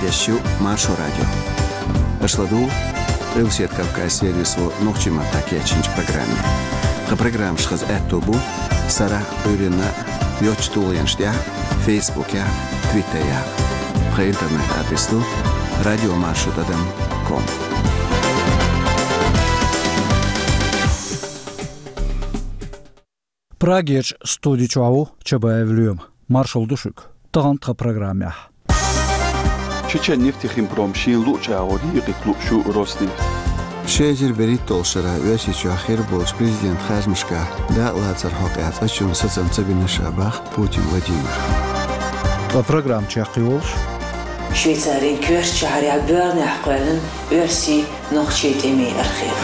Ящу Маршо радио. Ашладу Русет Кавказ сервису Нохчима Такечинч программе. Программ шхаз эттобу Сара Урина Йочтулянштя Фейсбуке, Твиттере. По интернет-адресу radiomarshutadam.com. Прагеч студичуаву Чабаевлюем. Маршал Душик. Тагантха программе. Чечен нефтехимпром шин лучаори ириклушу Роснефть. Шезер берит толшера весичу ахир болш президент Хазмишка да лацар хокат ачун сацам цабина шабах Путин Владимир. Программ чахиолш. Швейцария кверс чахаря бёрне ахквелен верси нохчетеми архив.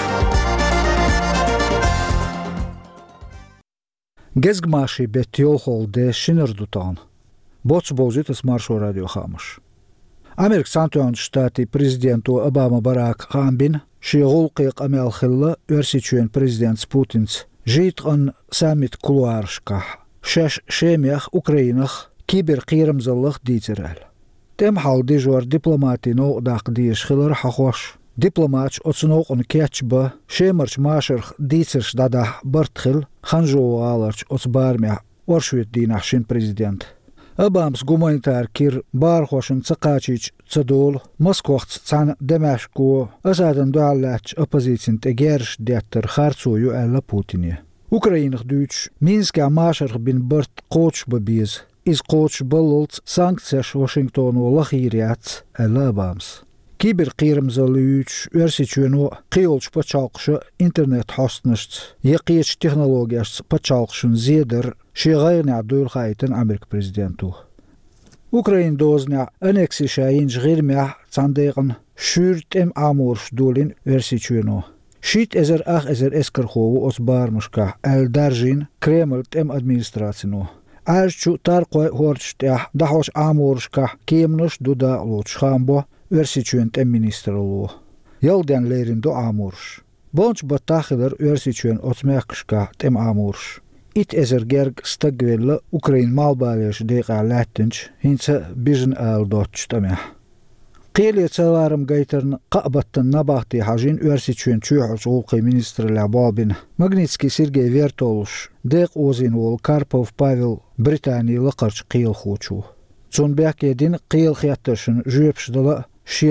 Gezgmashi betiolhol de Шинердутан. Боцбозитас Маршо радио Хамаш. Америк Сантуан штати президенту Обама Барак Хамбин шиголқиқ амелхилла версичуен президент Путинц житган саммит кулуаршка шеш шемях Украинах кибер қирамзаллах дитерал. Тем хал дежуар дипломатино дақ диешхилар хахош. Дипломатч оцнок он кетчба шемарч машерх дицерш дада бартхил ханжо аларч оцбармя оршвет динахшин президент. Обамс гуманитар кир бархошин цакачич цадол Москвахц цан Демашко азадан дуаллач оппозицион тегерш деттер харцую элла Путине. Украинах дүйч Минска машерх бин барт коч бабиз из коч балолц санкцияш Вашингтону лахириац элла Обамс. Кибер қирамзалүйч версичуено қиолч пачалқшы интернет хостнышц яқиеч технологияш пачалқшын зедер шиғайны абдуйл қайтын Америк президенту. Украин дозня аннексиша инж ғирмя цандайғын шүртем амурш дулин версичуено. Шит эзер ах эзер эскархову ос бармышка әлдаржин Кремль тем администрацину. Арчу тарқой хорчтя дахош амуршка кемнуш дуда луч хамбо версичуент министрлу. Ялден лерин до амурш. Бонч батахилер версичуен отмекшка тем амурш. Ит эзер герг стагвелла Украин малбалеш дега латинч хинца бижн ал дотчтамя. Qiyli çalarım gaytırın qaqbattan nabaqti hajin versiçuen çuğuz olqi ministrla babin Magnitski Sergey Vertolush deq ozin ol Karpov Pavel Britaniyalı qarç qiyil xoçu. Çonbek edin qiyil xiyatışın jüpşdala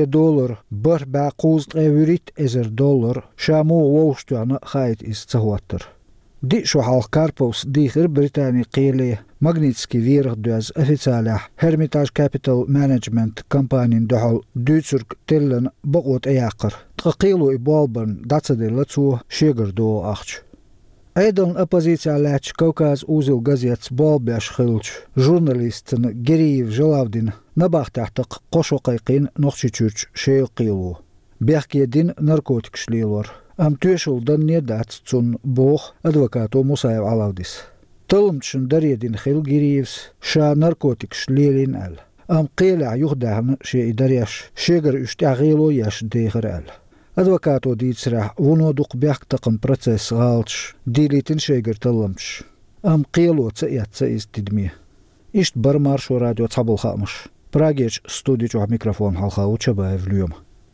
$6 bir baquzd evrit ezer $, şamu wowştuana xayt is çawattır. Di şu hal Karpovs dihir Britaniya qiyli Magnitski virgdöz oficialah Hermitage Capital Management kampanin dohal Duitsürk tillen boqot ayaqır. Tqilu ibalban datsadilla tsu shigirdo aqch. Aydan opozitsiyalach Kavkaz uzil gazets balbash khilch jurnalistin Geriyev Jalavdin nabaqtaqtiq qoşoqayqin noqchichurch sheyqilu. Berkedin narkotik shlilar. Am tüeşuldan nedat tsun boq advokato Musayev Alavdis. Tılımçın daryedin xil Geriyevs şa narkotik şlelin al. Am qila yuhdahn şey daryash şeger üçtağilo yaş deyğir al. Advokato ditsrah vunoduq baqtaqım proses qalç dilitin şeger tılımç. Am qilo tsayatsa istidmi. İşt bir Marşo radyo çabılxamış. Prageç studiyo mikrofon halxa Çabaevlüyüm.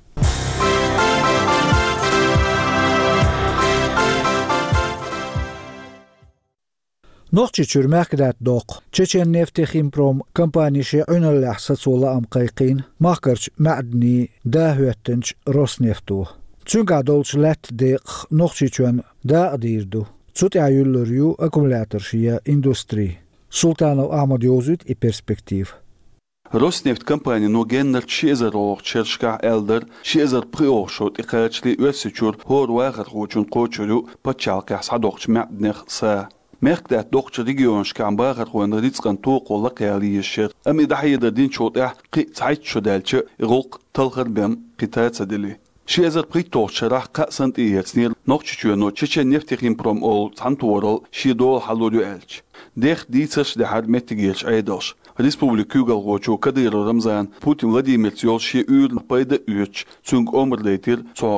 Noqchi çürməkdət doq. Çeçen Nefteximproom kompaniyşe ünəlləh saçola amqayqin maqarç mədni dahüəttinç Rosneftu. Çünka dolç lət deq noqchi çön da dirdu. Çut ayüllürü akkumulyatorşiya industri. Sultanov Ahmad Yozut i perspektiv. Rosneft компания ногеннер чезерох чершка элдер чезер приошот иқачли версичур хор вагат хочун қочулу пачалка садоқч мәднех са. Merkdat doktor regionskan bağır qoyanda ditsqan toqolla qiyaliyişir. Ami dahiyada din çotah qitsayt şodalçı iqoq talqır bem qitaatsadili. Şezer pritoqçarah qasant iyetsnir noqchichuno Chechen Nefteximproom ol santoral shidol halulu elch. Dex ditsers de had metigels aydos. Respublika Ugalgocho Kadir Ramzan Putin Vladimir Yol she ür payda üç çünkü omrletir çoqa.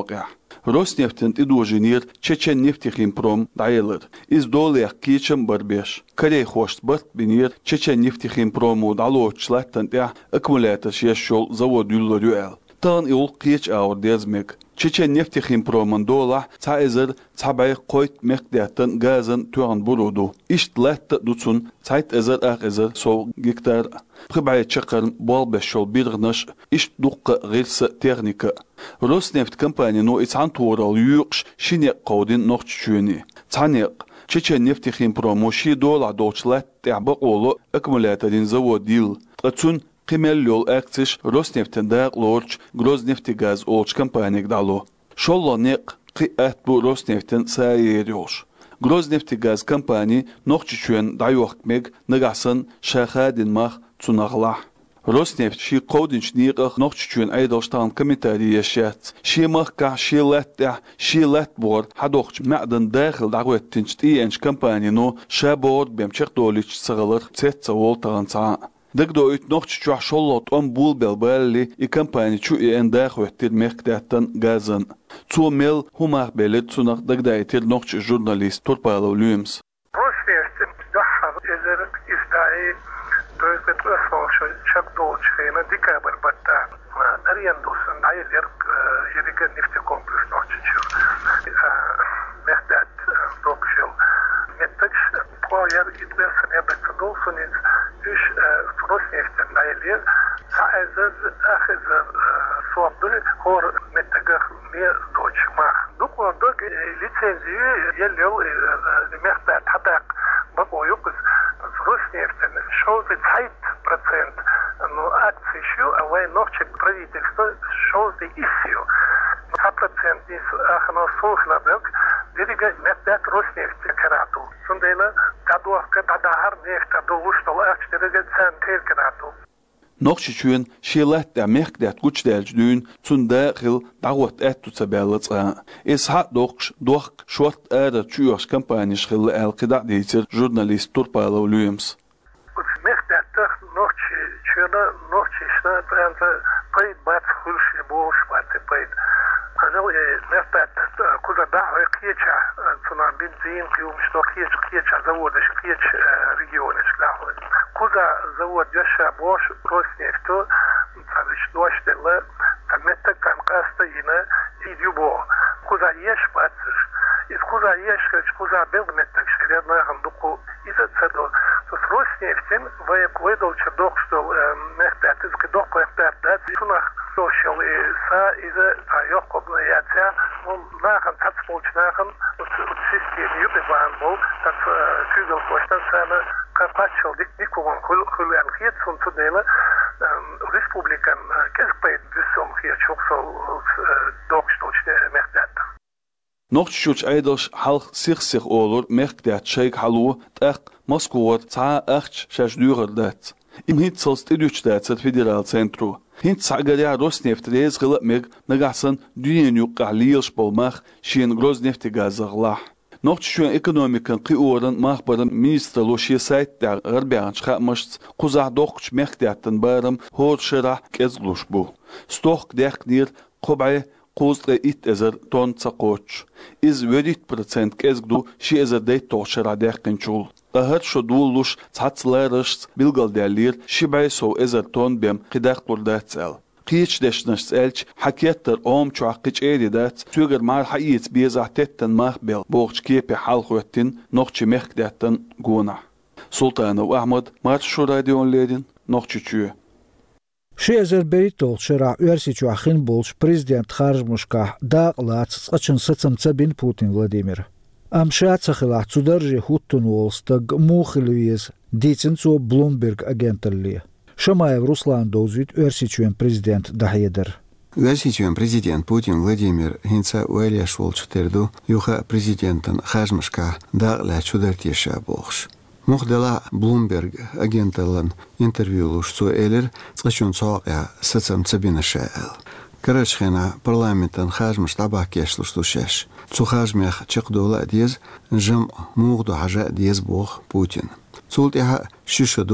Роснефтин идужинир Чечен нефтехимпром дайлер. Из долех кичем барбеш. Корей хошт барт бинир Чечен нефтехимпрому далочлаттан тя аккумулятор шешшол завод юлларюэл. Тан иул кич аур дезмек. Чечен нефтехимпроман дола цайзер цабай койт мекдятан газан туан буруду. Ишт латта дуцун цайт эзер ах эзер со гектар. Прибай чакарн болбешол биргнаш ишт дукка гилса техника. Роснефть компания но ицан турал юкш шине qawdin noqchuni. Цанек Чечен нефтехимпром ши дола дочлат табaqolu аккумуляторин заводил. Тацун Qimellol aktish Rosneft'den Lorch Grozneftegaz olç kompaniyag dalo. Şollaneq qiat bu Rosneft'den sayeriyoş. Grozneftegaz kompaniya noqçüçün dayoqmek nagasan şahadin mah tsunaqlah. Rosneft şi qawdinç niqaq noqçüçün aydoştan komentariy yaşat. Şi mahka şi lat bor hadoqç ma'dan daxil da'wettinç tiyenç kompaniya no şabord bemçaq doliç sığılır tsetsa voltağansa. Dagdo ut noqçu şollot on bulbel belli I kompaniya çu endaq wettir mekdatan gazan. Çu mel humar belet sunaq dagdaytir noqçu jurnalist torpalo lüms. Rosneft dahar ezer istai doyqet asfalşo çakdo çkhina dikabr batta. Ariyandosan ayler yediga nefti kompleks noqçu. Mekdat dokşel. Mettax poyer itversen ebetdolsunin üç Rosneft'den ayler saizler ahizer soğabdır hor mettagah mir doçma. Dukorduk lisenziyi yel mektat hatak bak o yok Rosneft'den şolde zeit процент но акции şu avay noqçe правительство şolde istiyor. 2% is ahna soğukladık. Dediği mektat Rosneft'e karatu. Sondayla taduaqqa tadahar nefta doğuştol akçedege sen tel karatu. Noqçüçün şilat da mekdat güçdelcdüğün tundaqil da'wat attu tabalatsa. Ishaq doq short ara çüyoş kompaniya xilli alqida deytir jurnalist torpalo lüms. Mektat noqçi şna pranta payt bat xulshi boş bat payt. Ажал мекtat куда дa'wa qiyecha tuna benzin qiyum shto qiyecha завода qiyecha регионы shlahu. Куда завод яша boş Rosneft'o tabiş doştela tametta kanqasta yine idyubo. Куда yeş batsır. Из куда yeş куда belmettak şeyler nahanduku iza tsado. Rosneft'in выдал чедок что мекtat из кедок мекtat да тuna social sa iza tayoqobna yatsa nahan tatspolchnahan sistemi yubevan bol dat Google koştan sana kapatçıl dikkovan kulyan hiyet suntudela Respublikan kezpayt büsum hiyet çok sol dokstoçne mektat. Noqçuç aydoş halq six olur mekdat şeyk halu taq Moskova ta achch şajdürdat. Im hitsels tedüçdat federal centru. Hint sagaria Rosneft rezgılık meg nagasan dünyanı qaliyş bolmaq şin Grozneftegazaglah. Noqçuçun ekonomikan qiorun mahbarın ministrlo şi saytda garbiyan çıxmış quzaq doqç mekdatdan barım horşara kezluş bu. Stok daqnir qobay quzqa it ezer ton tsaqoch. Iz 20% kezgdu şi ezer deyt toşara daqinçul. Ahad şoduluş çatslarış bilgaldalir şibay so ezer ton bem qidaq qurdatsal. Qiç deşnaş elç hakiyatlar om çuaqqiç edidat tüger mal hayit bizahtettan mahbel boğç kepe halqwetin noqçi mekdattan guna. Sultanov Ahmad Marşu radionledin noqçuçu. Шезербейтол шера уерсичу ахин болш президент Харжмушка дaqlat tsqachın sıtsımtsabin Putin Vladimir. Amşatsахила цудержи хуттун волстаг мухилвиз дицинцо Bloomberg агенталли. Шамаев Руслан дозвит уерсичуен президент Дахедер. Уерсичуен президент Путин Владимир хинца уэльяш волчтерду юха президентан Харжмушка дaqla чудертеша болш. Muhdela Bloomberg agentалан интервьюлуш цо элер цqachun цоqa сацам цабинашаал. Карачхена парламентан хажмаш табакешлуш тушеш. Цу хажмях чиqdola диез жам мугду хажа диез бог Путин. Цултиха шишаду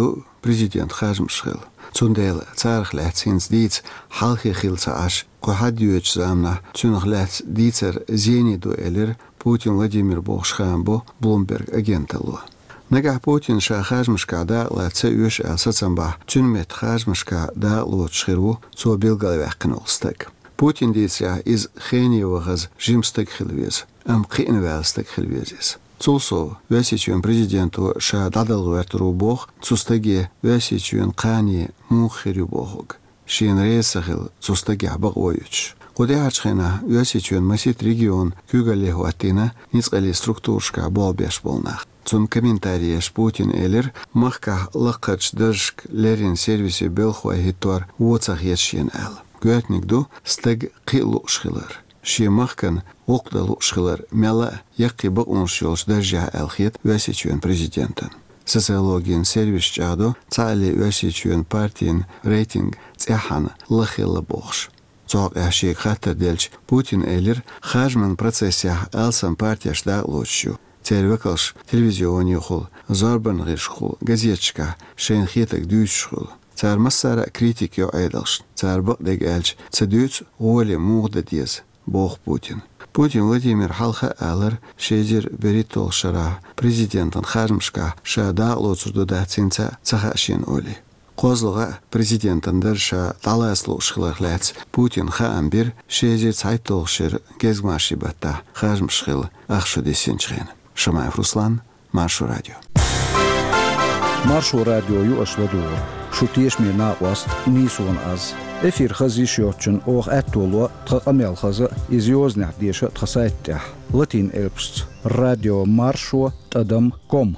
президент хажмшхил. Цундел царх лэцинс диц халхи хилца аш кохадюч замна цунх лэц дицер зени дуэлер Путин Владимир Богшхамбо Блумберг агенталу. Нагах Путин ша хажмшка да лэца юш алсацамба цунмет хажмшка да лотшхиру цо билгалвэхкнолстак. Путин диця из хениевагаз жимстак хилвез, қиынвәлстак хилвезес. Цулсо вәсичуен президенту ша дадалуэртуру бог, цустаге вәсичуен қани мухирю богуг. Шин рейсахил цустаге абаг ойуч. Кудеачхена вәсичуен масит регион күгалеху атина ницқали структуршка болбеш болнах. Цун комментариеш Путин элер махка лақач дыршк лерин сервисе белхуа хитор уоцах ешен әл. Гуэтникду стаг қилу шхилар. Ши махкан оқдалу шхилар мяла яқи бақуншилш дәржа әлхет вәсичуен президентен. Социологиен сервис чаду цали вәсичуен партиен рейтинг цяхан лахила бохш. Цоқ әшек хаттар дельч Путин элер хажман процессях әлсам партияш да лучшу. Тервекалш телевизионе хул, зарбан гиш хул, газетчика, шейн хетак дүйч хул. Цар массара критик йо айдалш. Цар бақдег әлч цадүйц уоле муғда дез. Бог Путин. Путин Владимир халха алыр шезер беритол шара президентын хажмшка шада лоцурду да цинца цахашин оли. Қозлыға президентындыр ша таласлу шхылықләц Путин хаамбир шезер цайтол шыр кезмаши батта хажмшхыл ақшу десен чхен. Шамаев Руслан, Маршу радио. Маршу радио ю ашладур. Шутиеш ми на уаст нисуан аз. Эфир хази шиотчен ох әттолуа тқамел хазы изиознях деша тқасайттях. Латин элпшц. Радио Маршу тадам.com.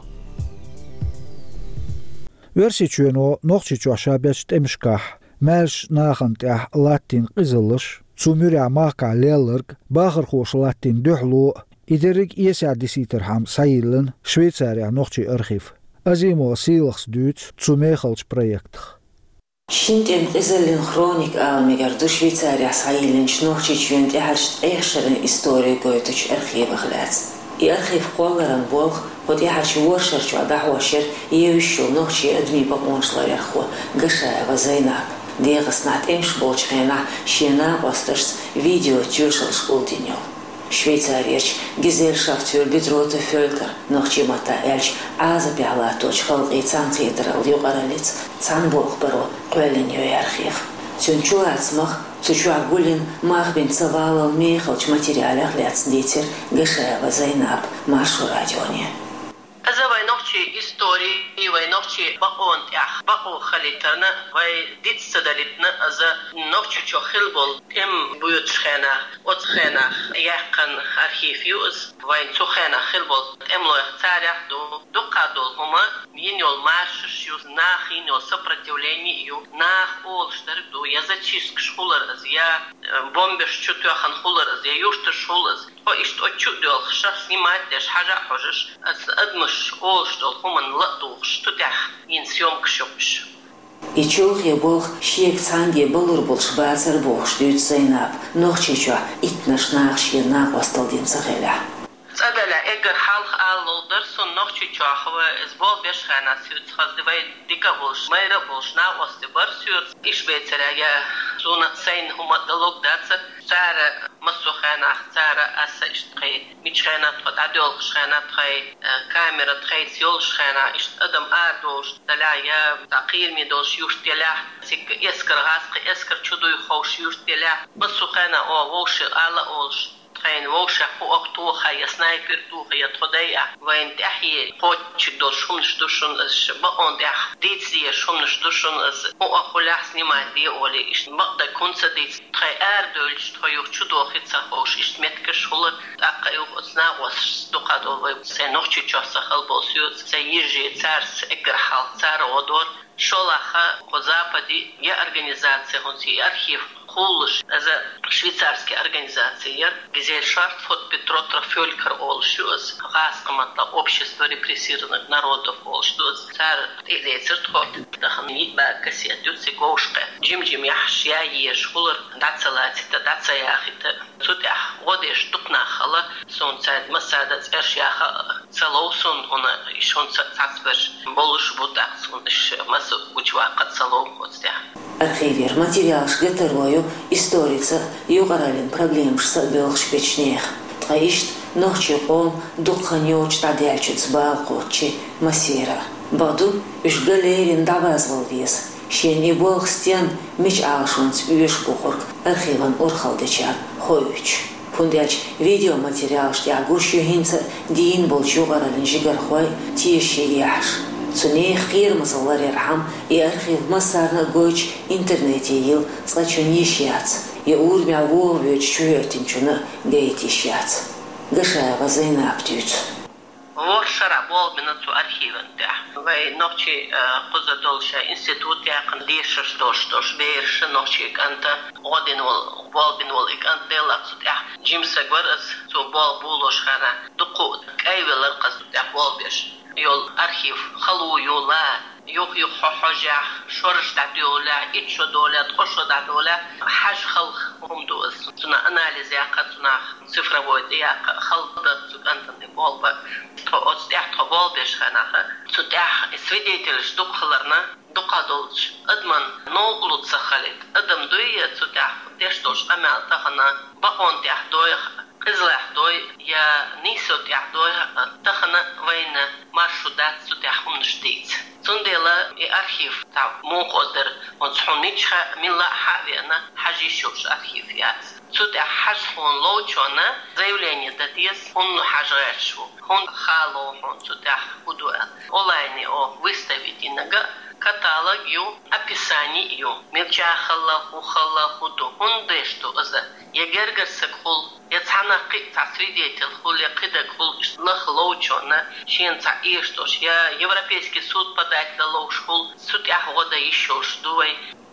Версичуено нохчичу ашабяч темшках. Мэлш нахантях латин қизылыш. Цумюря мака лелырг. Бахыр хош латин дөхлу. Идерик иесадиситерхам сайылын Швейцария нохчи архив. Азимо силахс дүйц цумехалч проектах. Шинтем изелин хроник алмегарду Швейцария сайылынч нохчи чвент яхаршт эйхшерин историю гойтуч архивах лец. И архив колларан болх под яхарчи воршерчу адахуашер евищу нохчи адми баконшлар ярху гашаева зайнак. Дегас эмш болчхена шена посташс видео тюршалш улдиньо. Швейцарияч Gesellschaft für bedrohte Völker noch чимата эльч азапяла точ халқи цанхидрал югаралиц цанболх баро қуэлиньо архив. Цюнчуацмах цучуагулин махбин цавалал мехалч материалях ляцдитер Гашаева Зайнаб Маршу радионе. Аза вайнохчи истории и вайнохчи бақонтях бақо халитарна вай дитсадалитна аза нохчи чохилбол тем буютшхена отхена яққан архив юз вайн цухена хилбол эмло царях дукадол хума миньол марш юз нах иньол сопротивление ю нах олштар ду я зачистк шхулар аз я бомбеш чутуахан хулар аз я юштар шхулаз о ишт очудол хша снимать деш хажа хожеш аз адмаш олштол хуман латуш тутях ин съемка шопш. И чулхе бог шиек цанге болур болш бацар богш дүйт Зайнаб нохчичуа итнаш нахши нах осталдин сахеля. Цадала эгер халх аллодыр сон нохчи чахва избол беш хана сюд хаздывай дика болш майра болш на осты бар сюд и Швейцария я зона сайн хумадалог даца цара масухана цара аса иштхай мичхана тхот адол шхана тхай камера тхай сёл шхана ишт адам ардош дала я тaqir ми долш юштела сик эскер гаск эскер чудуй хош юштела масухана о вош ала олш خاين ووشة وقتوها يا سنايبر توها يا تخديع وين تحيي قوتش دول شمنش دوشن از بقون دح ديتسي شمنش دوشن از وأخولاح سنما دي أولي إشت مقدا كونسا ديتس تخي أردولش تخي يوخشو دوخي تساقوش إشت متكش خلط أقا يوخ أصناغوس دوقادو سينوخشي تشوسا خلبوسيوت سيجي تسارس إقرحال تسار ودور شولاخا по западе я организация хунси архив Холш, это швейцарская организация, Gesellschaft für betroffene Völker Олшус, Раскомата общество репрессированных народов Олшус, цар Элецерт ход, Дахамит Бакасиадют Сигошка, Джим Яхшия Ешхулер, Дацалатита, Дацаяхита, Сутях, Водеш Тукнахала, Сонцайд Масадец Эршяха, Салоусон, он еще цацбеш, Болуш Будаксон, Масу Учвака Салоу Ходстя. Архивер материал шгетерою историца югаралин проблем шсабелх шпечнех. Траишт ночи он духанёч тадячуц балкочи масера. Баду уж галерин давазвал вес. Щени бог стен меч алшунц уж бухорк архиван урхалдыча хойуч. Пундяч видеоматериал штягущу хинца дин бол югаралин жигархой тиеши яш. Цунех хирмазалар ярхам и архив масарна гойч интернете ел цлачунишьяц и урмя вовьёч чуётинчуна гейтишьяц. Гашаева Зайнаптюц. Воршара болбинацу архивенте. Вай ночи кузадолша институт яқан дешер штош бейрши ночи канта одинвол болбинвол икантела цутя джимса гварас цу бол булошхана дуку кайвелар qasutя болбеш. Yol arxiv xalu yola yo'q xo'ja shorish dadola itcho dolat qo'sho dadola haj xalq umdoz suna analiz yaqa suna цифровой yaqa xalqda sukantan bolba to ostya to bolbesh xanaxa sutah свидетель duqlarna duqadolch adman no ulutsa khalit adam doya sutah deshtosh amal taxana baqon tahdoy قزلح دوي يا نيسوت يحدوي تخنا وين маршрутат сутяхун штейц. Цундела и архив тав муходер он схуничха милла хавиана хажишуш архив яц. Сутя хашхун лоучона заявление датиес он хажашу. Он хало он сутях удуа. Олайни о выставить инага каталог ю описание ю. Мельчахала хухала худу. Он дешто за ягергерсек хул يتحنا قطع свидетель хули قدك хул лохлоучона щенца иштош я европейский суд подать лоуш хул суд я года еще ждуй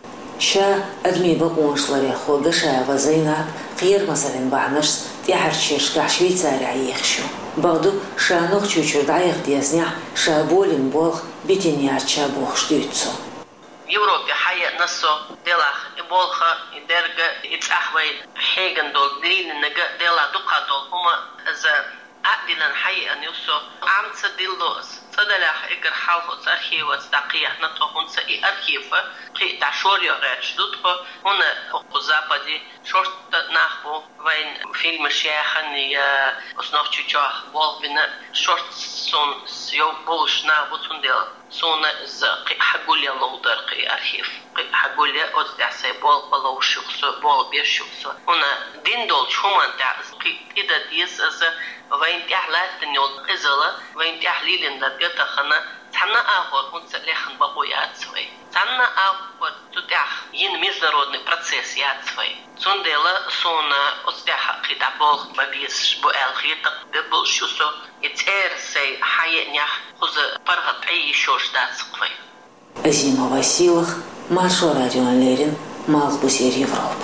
ша адми бакуншларе хогашаева Зайнап قير مثلا بعنش تيحرشيش كع شويتساري عيخشو بعدو شانوخ چوچو دايخ ديزنيا شابولين بوخ بيتينيار چابوخ شتويتسو Европе хая насо делах и болха и дерга и цахвай хеген дол длиннега дела дукадол хума за адилан хая анюсо амца дилдос цадалах игр халхоц архива стақия натохунца и архива ки ташорьо рэч дутхо хуна о западе шорта нахбу вайн фильмы шяхан и основ чучах волбина шорт сон сьё болшна бутундел سونا حقولي لودر قي أرخيف حقولي أودع بول بلو شخص بول بيشخص هنا دين دول شو من تعز قي إذا ديس أز وين تحلات تنيول إزلا وين تحليلين درجة خنا تحنا أهور ونسلخن بقويات سوي تحنا أهور تدع ين ميزنرودني процесс يات سوي سوندلا سونا أودع قي بول ببيس بول خيط بول شخص يتير سي حي نيح خذ فرغت أي شوش دات سقفي. Азима Василах, Маршо Радио Лерин, Малбусер Европ.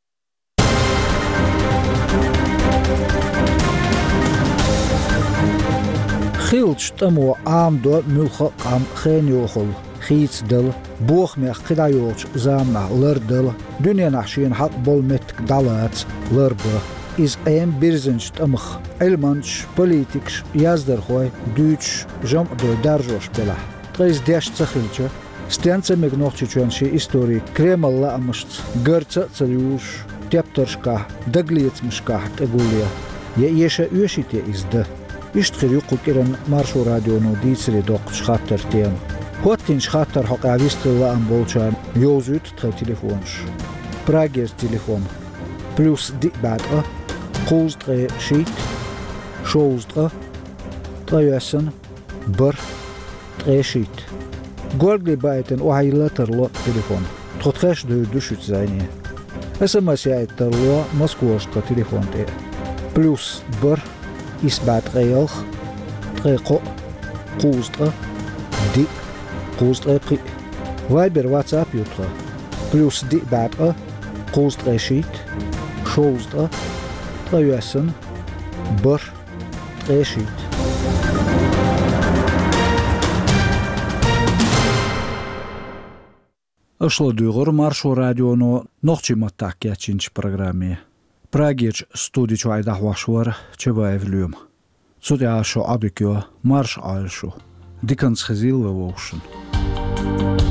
خيلش تمو عام دو ملخ عام خين يوخل خيتس دل بوخ ميخ قدا يوخ زامنا لر دل دنيا نحشين حق بول متك دالات لر بو is een birzenst amch elmanch politics yazdar khoy duch jam do darjosh bela tres desh tsakhilcha stense megnochchunshi истории Кремля амшт герца царюш тепторшка даглиецмшка тагулия я еша юшите изда иштхирю кукерен маршу радиону дицре док шхаттер тем хоттин шхаттер хакавистла амболчан йозут тре телефонш прагес телефон плюс ди бата قوزدغ شيت شوزدغ طياسن بر دغ شيت قولغلي بايتن وهاي لتر لو تليفون تخش دو دوشت زيني SMS يايتر لو مسكوش تليفون تي بلس بر اسبات غيلخ دغ قوزدغ دي قوزدغ بري فايبر واتساب يوتر بلس دي بات قوست غشيت شوزدا غياسن بر غشيت أشلا دوغر مارشو راديو نو نوخشي متاكيا تشينش программе. Прагич студий чуайда хвашвар чебаев люм. Цудя шо абикё марш альшу. Диканс хазил вовшин.